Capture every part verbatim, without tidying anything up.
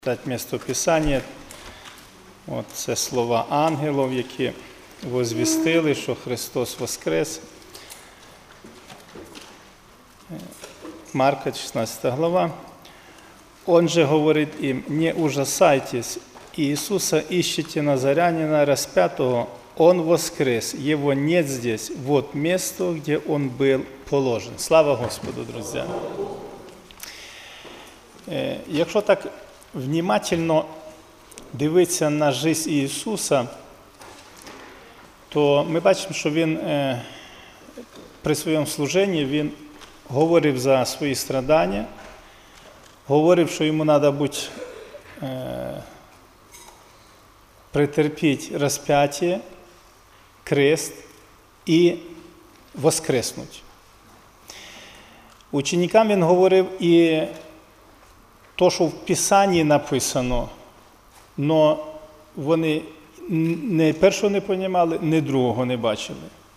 Дати місто Писання, от це слова ангелів, які возвістили, що Христос воскрес. Марка, шістнадцята глава. Он же говорит им: не ужасайтесь, Иисуса ищете Назарянина распятого, Он воскрес, Его нет здесь, вот место, где Он был положен. Слава Господу, друзі! Якщо так внимательно дивитися на життя Ісуса, то ми бачимо, що Він е, при своєму служенні Він говорив за свої страдання, говорив, що йому треба бути е, претерпіти розп'яття, крест і воскреснути. Ученикам Він говорив і то, що в Писанні написано, але вони не першого не розуміли, ні другого не бачили.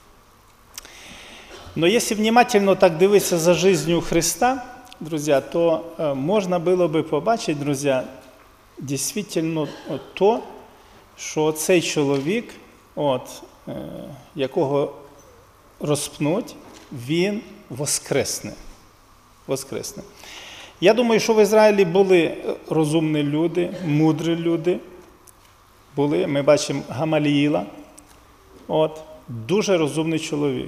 Але якщо внимательно так дивитися за життю Христа, друзі, то можна було би побачити, друзі, дійсно то, що цей чоловік, от, якого розпнуть, він воскресне. Воскресне. Я думаю, що в Ізраїлі були розумні люди, мудрі люди. Були, ми бачимо Гамаліїла, от, дуже розумний чоловік.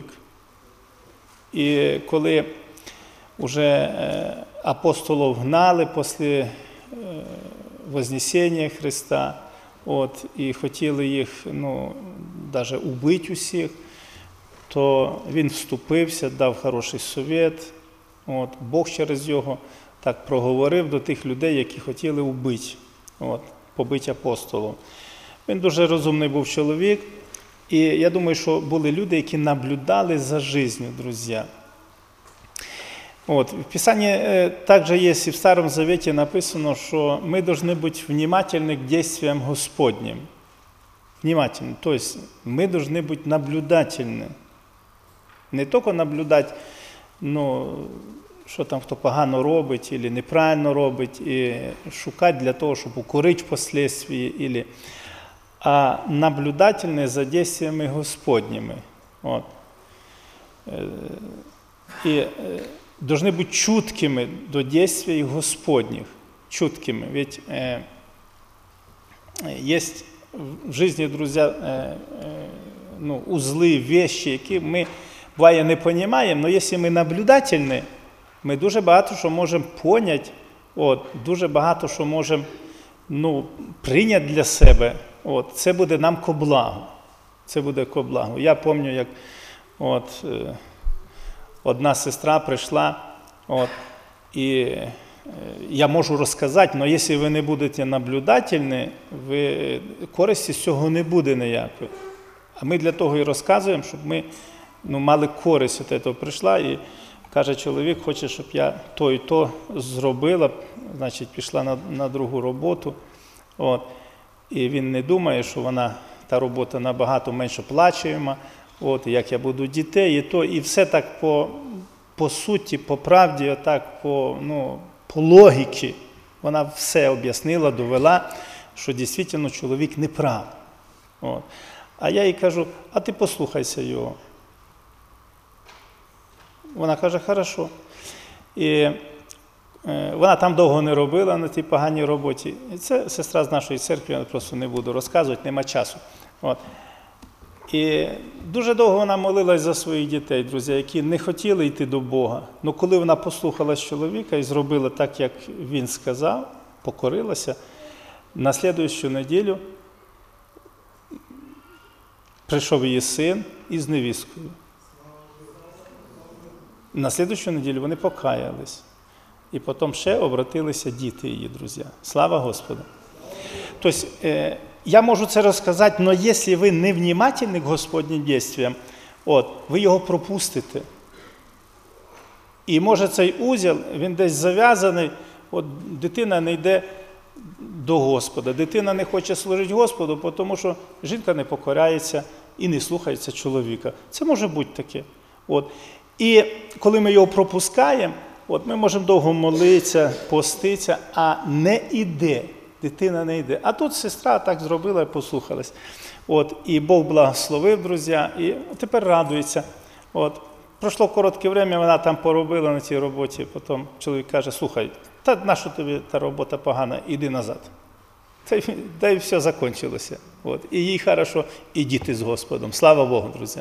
І коли вже апостолів гнали після Вознесення Христа, от, і хотіли їх, ну, навіть убити усіх, то він вступився, дав хороший совет, от, Бог через його так проговорив до тих людей, які хотіли вбити, от, побити апостолів. Він дуже розумний був чоловік, і я думаю, що були люди, які наблюдали за життю, друзі. От, в Писанні е, також є, і в Старому Завіті написано, що ми повинні бути внимательні к действиям Господнім. Внимательні, тобто ми повинні бути наблюдательні. Не тільки наблюдати, ну, що там хто погано робить, або неправильно робить, і шукати для того, щоб укорити впоследствии, а наблюдательні за дійствами Господніми. От. І повинні бути чуткими до дійствий Господніх. Чуткими. Ведь е, є в житті, друзі, е, е, ну, узли, вещи, які ми, буває, не розуміємо, але якщо ми наблюдательні, ми дуже багато що можемо поняти, от, дуже багато що можемо, ну, прийняти для себе. От, це буде нам ко благу. Це буде ко благу. Я пам'ятаю, як от, е, одна сестра прийшла, от, і е, я можу розказати, але якщо ви не будете наблюдательні, ви, користі з цього не буде ніякої. А ми для того і розказуємо, щоб ми, ну, мали користь від цього. Прийшла і каже, чоловік хоче, щоб я то і то зробила, значить, пішла на, на другу роботу. От. І він не думає, що вона, та робота набагато менше плачуєма, от, як я буду дітей, і то, і все так по, по суті, по правді, так, по, ну, по логіці. Вона все об'яснила, довела, що дійсно чоловік не прав. От. А я їй кажу, а ти послухайся його. Вона каже, хорошо. І е, вона там довго не робила на тій поганій роботі. І це сестра з нашої церкви, я просто не буду розказувати, нема часу. От. І дуже довго вона молилась за своїх дітей, друзі, які не хотіли йти до Бога. Але коли вона послухалась чоловіка і зробила так, як він сказав, покорилася, на слідуючу неділю прийшов її син із невісткою. На слідуючу неділю вони покаялись. І потім ще обратилися діти її, друзі. Слава Господу! Тобто, е, я можу це розказати, але якщо ви не внимательні к Господнім дійствам, от, ви його пропустите. І може цей узел, він десь зав'язаний, от дитина не йде до Господа, дитина не хоче служити Господу, тому що жінка не покоряється і не слухається чоловіка. Це може бути таке. От. І коли ми його пропускаємо, От ми можемо довго молитися, поститися, а не іде. дитина не йде. А тут сестра так зробила і послухалась. От, і Бог благословив, друзі, і тепер радується. От. Пройшло коротке время, вона там поробила на цій роботі, потім чоловік каже, слухай, та нащо тобі та робота погана, іди назад. Та, та й все закінчилося. От. І їй хорошо, і діти з Господом. Слава Богу, друзі.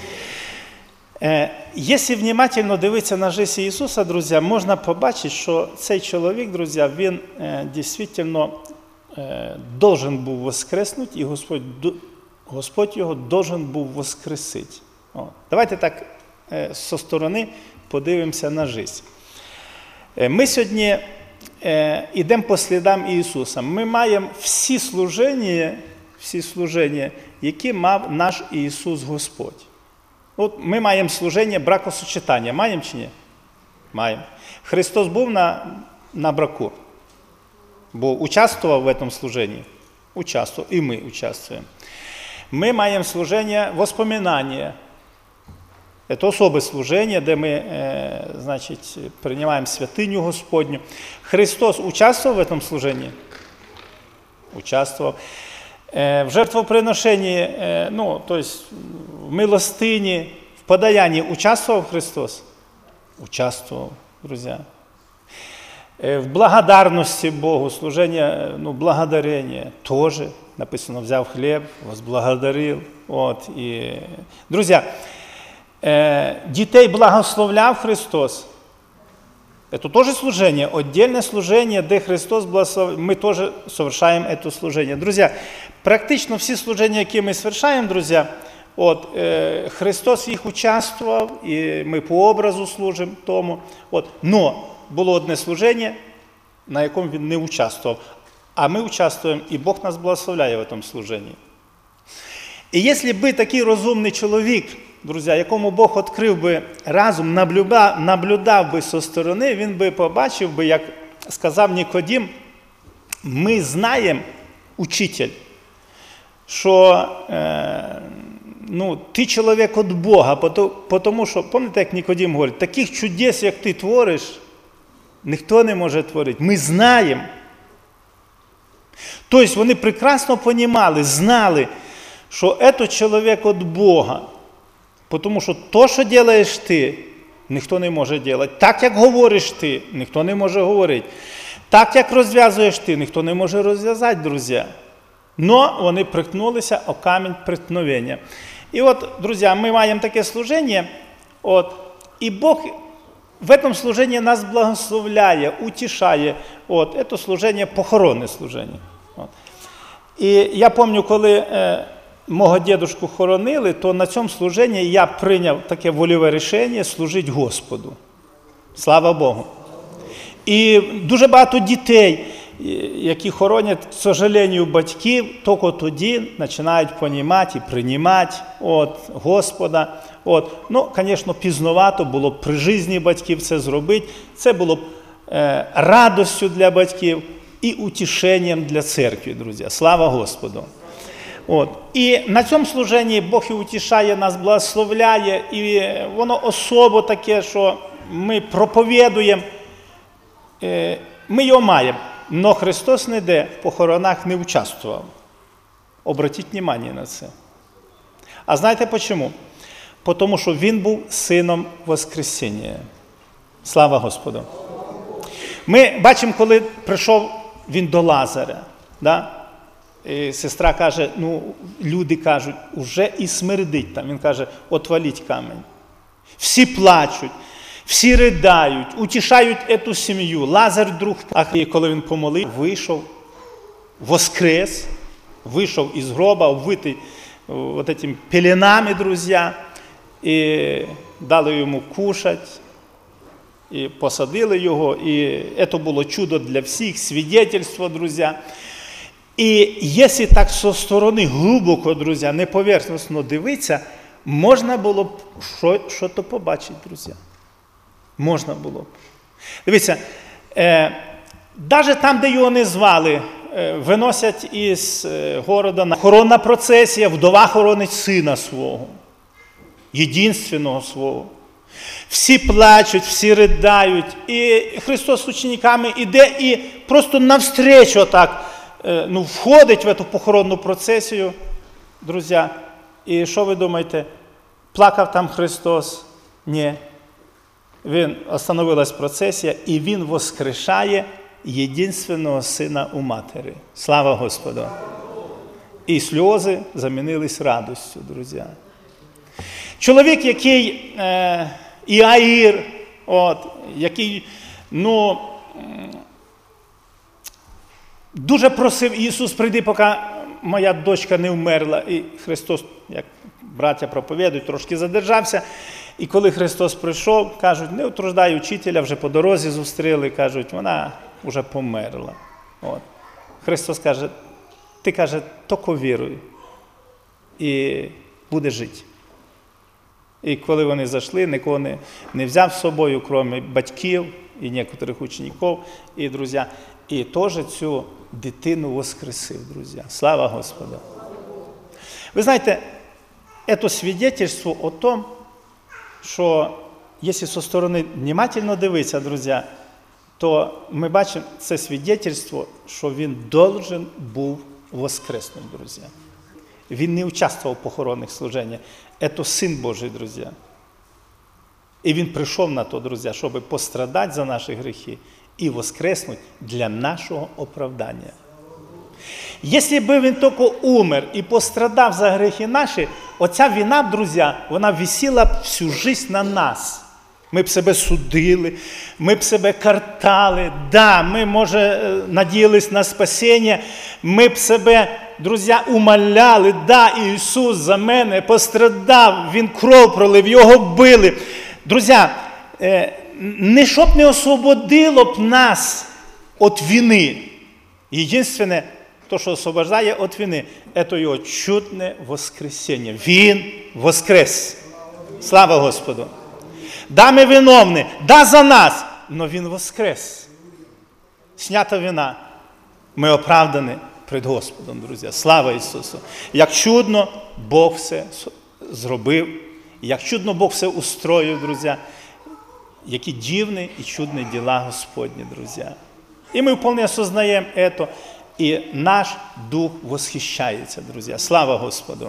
Е, якщо внимательно дивитися на життя Ісуса, друзі, можна побачити, що цей чоловік, друзі, він е, дійсно е, должен був воскреснути, і Господь, Господь його должен був воскресити. О. Давайте так е, зі сторони подивимося на життя. Е, ми сьогодні е, йдемо по слідам Ісуса. Ми маємо всі служення, всі служення, які мав наш Ісус Господь. От ми маємо служення бракосочетання. Маємо чи ні? Маємо. Христос був на, на браку. Бо участвував в цьому служенні. Участвував. І ми участвуємо. Ми маємо служення воспоминання. Це особе служення, де ми, е, значить, приймаємо святиню Господню. Христос участвував в цьому служенні? Участвував. В жертвоприношенні, ну, то есть в милостині, в подаянні участвував Христос? Участвував, друзі. В благодарності Богу, служення, ну, благодарення теж написано, взяв хліб, возблагодарив. От, і... Друзі, дітей благословляв Христос. Это тоже служение, отдельное служение, де Христос благословляє, ми теж совершаємо це служение. Друзі, практично всі служення, які ми совершаємо, друзі, от, е, Христос в їх участвував, і ми по образу служимо тому. От. Но було одне служення, на якому він не участвував. А ми участвуємо, і Бог нас благословляє в цьому служенні. І якщо би такий розумний чоловік, друзі, якому Бог відкрив би разум, наблюдав, наблюдав би зі сторони, він би побачив би, як сказав Нікодим, ми знаємо, учитель, що е, ну, ти чоловік від Бога, тому що, пам'ятаєте, як Нікодим говорить, таких чудес, як ти твориш, ніхто не може творити. Ми знаємо. Тобто вони прекрасно розуміли, знали, що це чоловік від Бога. Тому що то, що робиш ти, ніхто не може робити. Так, як говориш ти, ніхто не може говорити. Так, як розв'язуєш ти, ніхто не може розв'язати, друзі. Но вони приткнулися о камінь преткновення. І от, друзі, ми маємо таке служення, от, і Бог в цьому служенні нас благословляє, утішає. От, це служення, похоронне служення. От. І я пам'ятаю, коли е, мого дідушку хоронили, то на цьому служенні я прийняв таке вольове рішення служити Господу. Слава Богу. І дуже багато дітей, які хоронять, к сожалению, батьків, тільки тоді починають розуміти і приймати от, Господа. От. Ну, звісно, пізновато було б при житті батьків це зробити. Це було б е, радістю для батьків і утішенням для церкви, друзі. Слава Господу. От. І на цьому служенні Бог і утішає нас, благословляє, і воно особо таке, що ми проповідуємо, е, ми його маємо. Но Христос ніде в похоронах не участвував. Обратіть увагу на це. А знаєте чому? Тому що Він був сином Воскресіння. Слава Господу. Ми бачимо, коли прийшов Він до Лазаря. Да? І сестра каже, ну, люди кажуть, уже і смердить там. Він каже, отваліть камінь. Всі плачуть. Всі ридають, утішають цю сім'ю. Лазар вдруг, а коли він помолив, вийшов, воскрес, вийшов із гроба, обвитий вот этими пеленами, друзі, і дали йому кушати, і посадили його, і це було чудо для всіх, свідетельство, друзі. І якщо так зі сторони глибоко, друзі, не поверхностно дивитися, можна було б щось побачити, друзі. Можна було б. Дивіться, е, навіть там, де його не звали, е, виносять із е, города хоронна процесія, вдова хоронить сина свого, єдинственного свого. Всі плачуть, всі ридають, і Христос з учениками іде і просто навстречу так ну, входить в цю похоронну процесію, друзі. І що ви думаєте? Плакав там Христос? Ні. Він, остановилась процесія, і Він воскрешає єдинственного сина у матері. Слава Господу! І сльози замінились радістю, друзі. Чоловік, який, е, Іаїр, от, який, ну, дуже просив Ісус, прийди, поки моя дочка не вмерла. І Христос, як браття проповідують, трошки задержався. І коли Христос прийшов, кажуть, не утруждай учителя, вже по дорозі зустріли, кажуть, вона вже померла. От. Христос каже, ти, каже, тільки віруй і буде жити. І коли вони зайшли, нікого не, не взяв з собою, крім батьків і некоторих учнів, і друзі, і теж цю дитину воскресив, друзі. Слава Господу! Ви знаєте, це свідчення о том, що, якщо зі сторони внимательно дивитися, друзі, то ми бачимо це свідчення, що він должен був воскреснути, друзі. Він не участвував в похоронних служеннях. Це Син Божий, друзі. І він прийшов на то, друзі, щоб пострадати за наші гріхи і воскреснути для нашого оправдання. Якщо б він тільки умер і пострадав за гріхи наші, оця вина, друзі, вона висіла б всю життя на нас. Ми б себе судили, ми б себе картали, да, ми, може, надіялись на спасіння, ми б себе, друзі, умоляли, да, Ісус за мене пострадав, Він кров пролив, Його били. Друзі, не щоб не освободило б нас від вини. Єдине, то, що освобождає від вини, це Його чудне воскресіння. Він воскрес. Слава Господу! Да, ми виновні, да, за нас, но Він воскрес. Снята вина. Ми оправдані перед Господом, друзі. Слава Ісусу! Як чудно Бог все зробив, як чудно Бог все устроїв, друзі. Які дивні і чудні діла Господні, друзі. І ми вполне осознаємо це, і наш дух восхищається, друзі. Слава Господу!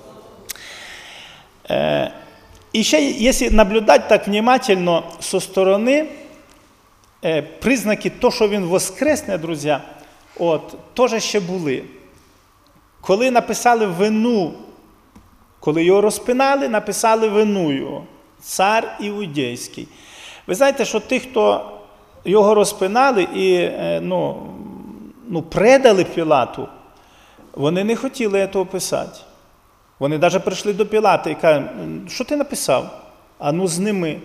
І ще, якщо наблюдати так внимательно со сторони, признаки того, що він воскресне, друзі, от, теж ще були. Коли написали вину, коли його розпинали, написали вину його, цар Іудейський. Ви знаєте, що ті, хто його розпинали і ну, ну, предали Пілату, вони не хотіли цього писати. Вони навіть прийшли до Пілата і кажуть, що ти написав? А ну зніми.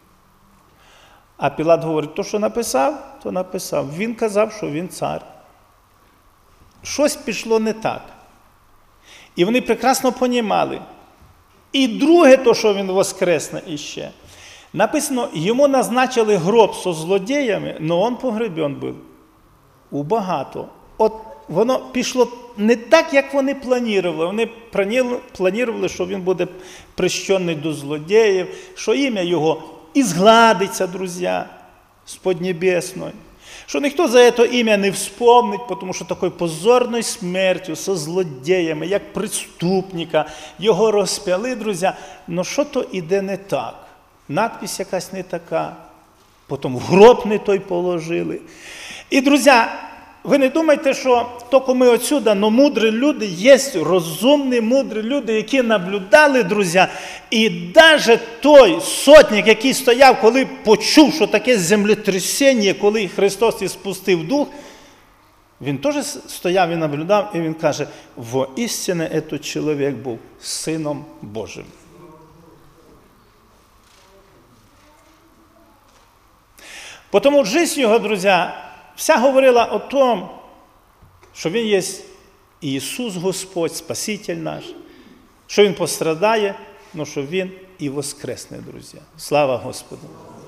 А Пілат говорить, то, що написав, то написав. Він казав, що він цар. Щось пішло не так. І вони прекрасно понімали. І друге, то, що він воскресне іще. Написано, йому назначили гроб со злодіями, но він погребен був. У багато. От воно пішло не так, як вони планували. Вони планували, що він буде прищений до злодіїв, що ім'я його і згладиться, друзі, з Поднебесної. Що ніхто за це ім'я не вспомнить, тому що такою позорною смертю, со злодіями, як преступника, його розп'яли, друзі. Но що то іде не так. Надпись якась не така, потім в гроб не той положили. І, друзі, ви не думайте, що тільки ми отсюда, но мудрі люди, є розумні, мудрі люди, які наблюдали, друзі, і навіть той сотник, який стояв, коли почув, що таке землетрясіння, коли Христос і спустив дух, він теж стояв і наблюдав, і він каже, воістину цей чоловік був Сином Божим. Тому життя його, друзі, вся говорила о том, що він є Ісус Господь, Спаситель наш, що Він пострадає, але що Він і воскресне, друзі. Слава Господу!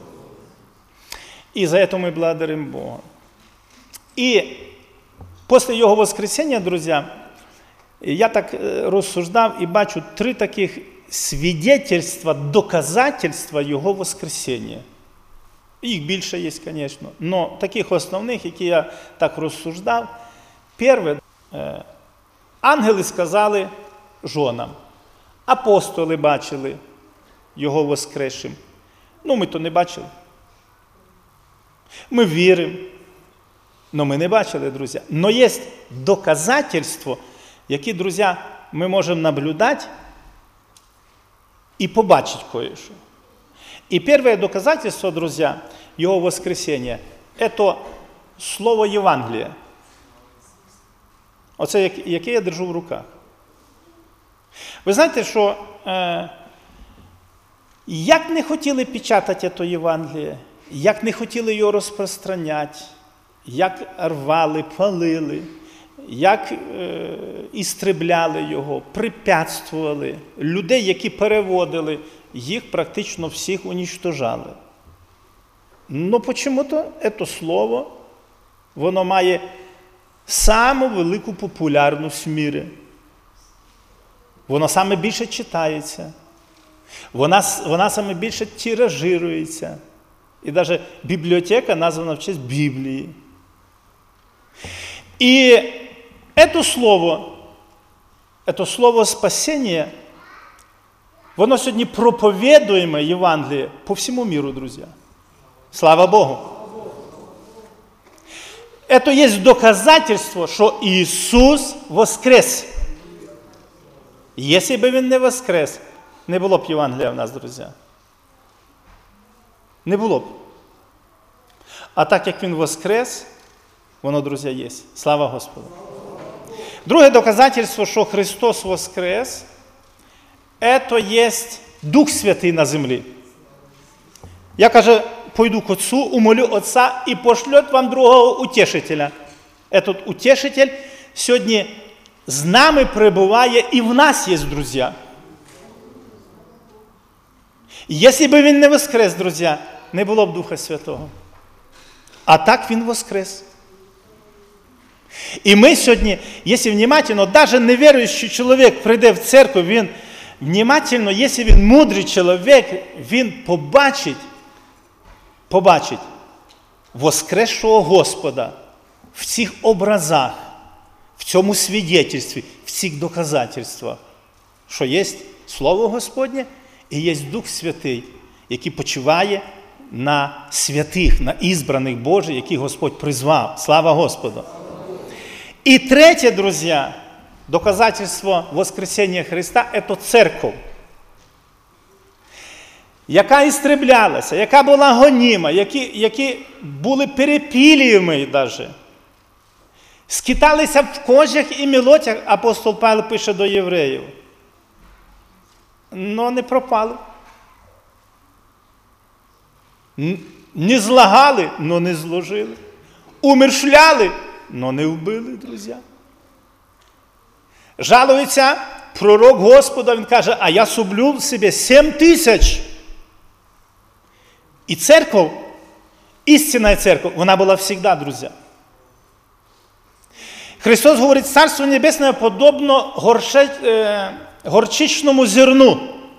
І за це ми благодаримо Бога. І після Його воскресіння, друзі, я так розсуждав і бачу три таких свідетельства, доказательства Його воскресіння. Їх більше є, звісно, але таких основних, які я так розсуждав, Перше, ангели сказали жонам, апостоли бачили його воскресшим. Ну, ми то не бачили. Ми віримо, але ми не бачили, друзі. Но є доказательство, які, друзі, ми можемо наблюдати і побачити кое-що. І перше доказательство, друзі, його воскресіння – це слово Євангелія. Оце, яке я держу в руках. Ви знаєте, що е, як не хотіли печатати це Євангеліє, як не хотіли його розпространяти, як рвали, палили, як е, істребляли його, препятствували, людей, які переводили, їх практично всіх уничтожали. Но почему-то це слово, воно має саму велику популярність в світі. Воно саме більше читається. Вона, вона саме більше тиражирується. І навіть бібліотека названа в честь Біблії. І це слово, це слово спасіння, воно сьогодні проповідуємо Євангеліє по всьому миру, друзі. Слава Богу! Це є доказательство, що Ісус воскрес. Якщо б Він не воскрес, не було б Євангелія в нас, друзі. Не було б. А так як Він воскрес, воно, друзі, є. Слава Господу. Друге доказательство, що Христос воскрес, це є Дух Святий на землі. Я, каже, пойду к Отцу, умолю Отца і пошлет вам другого утешителя. Этот утешитель сьогодні з нами перебуває і в нас є, друзі. Якщо б Він не воскрес, друзі, не було б Духа Святого. А так Він воскрес. І ми сьогодні, якщо внимательно, навіть невіруючий чоловік прийде в церкву, він внимательно, якщо він мудрий чоловік, він побачить, побачить воскресшого Господа в цих образах, в цьому свідетельстві, в цих доказательствах, що є Слово Господнє і є Дух Святий, який почиває на святих, на ізбраних Божих, яких Господь призвав. Слава Господу! І третє, друзі, доказательство воскресіння Христа – це церква, яка істреблялася, яка була гоніма, які, які були перепілюємо навіть. Скиталися в кожах і мілотях, апостол Павло пише до євреїв. Но не пропали. Не злагали, но не зложили. Умершляли, но не вбили, друзі. Жалується пророк Господа, він каже, а я соблюл себе сім тисяч. І церква, істинна церква, вона була завжди, друзі. Христос говорить, Царство Небесне подобно горше, е, горчичному зерну.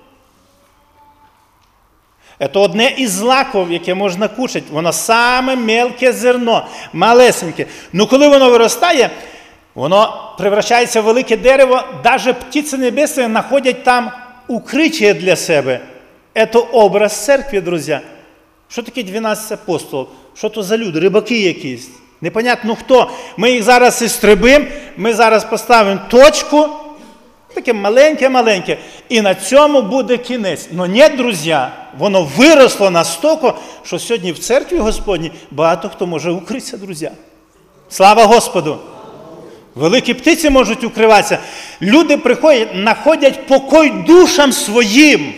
Це одне із злаків, яке можна кушати. Воно саме мелке зерно, малесеньке. Ну коли воно виростає, воно превращається в велике дерево, навіть птиці небесні знаходять там укриття для себе. Це образ церкви, друзі. Що таке дванадцять апостолів? Що то за люди? Рибаки якісь. Непонятно хто. Ми їх зараз істребимо, ми зараз поставимо точку, таке маленьке-маленьке, і на цьому буде кінець. Но ні, друзі, воно виросло настільки, що сьогодні в церкві Господній багато хто може укритися, друзі. Слава Господу! Великі птиці можуть укриватися. Люди приходять, знаходять покой душам своїм.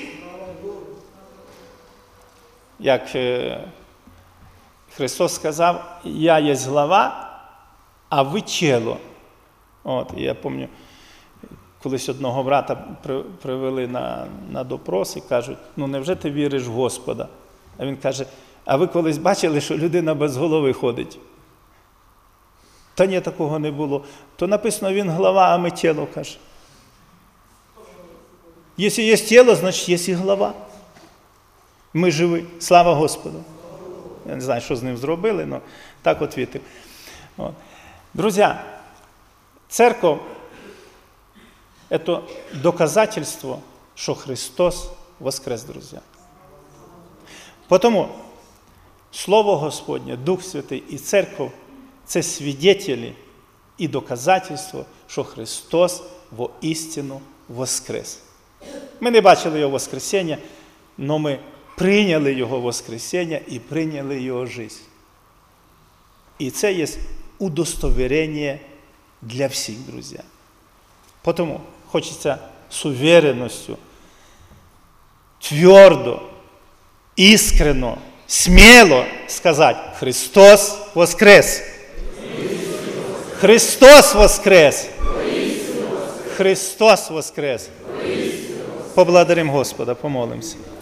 Як е, Христос сказав, я є глава, а ви тіло. От, я пам'ятаю, колись одного брата привели на, на допрос і кажуть, ну невже ти віриш в Господа? А він каже, а ви колись бачили, що людина без голови ходить? Та ні, такого не було. То написано, він глава, а ми тіло, каже. Якщо є тіло, значить є і глава. Ми живі. Слава Господу. Я не знаю, що з ним зробили, але так от відповів. Друзі, Церковь – это доказательство, что Христос воскрес, друзья. Потому Слово Господнє, Дух Святий і Церковь – це свідетелі і доказательство, що Христос воістину воскрес. Ми не бачили Його воскресіння, але ми прийняли Його воскресіння і прийняли Його життя. І це є удостоверення для всіх, друзі. Тому хочеться з уверенностью, твердо, искренно, смело сказать: Христос воскрес! Христос воскрес! Христос воскрес! Поблагодарим Господа, помолимся.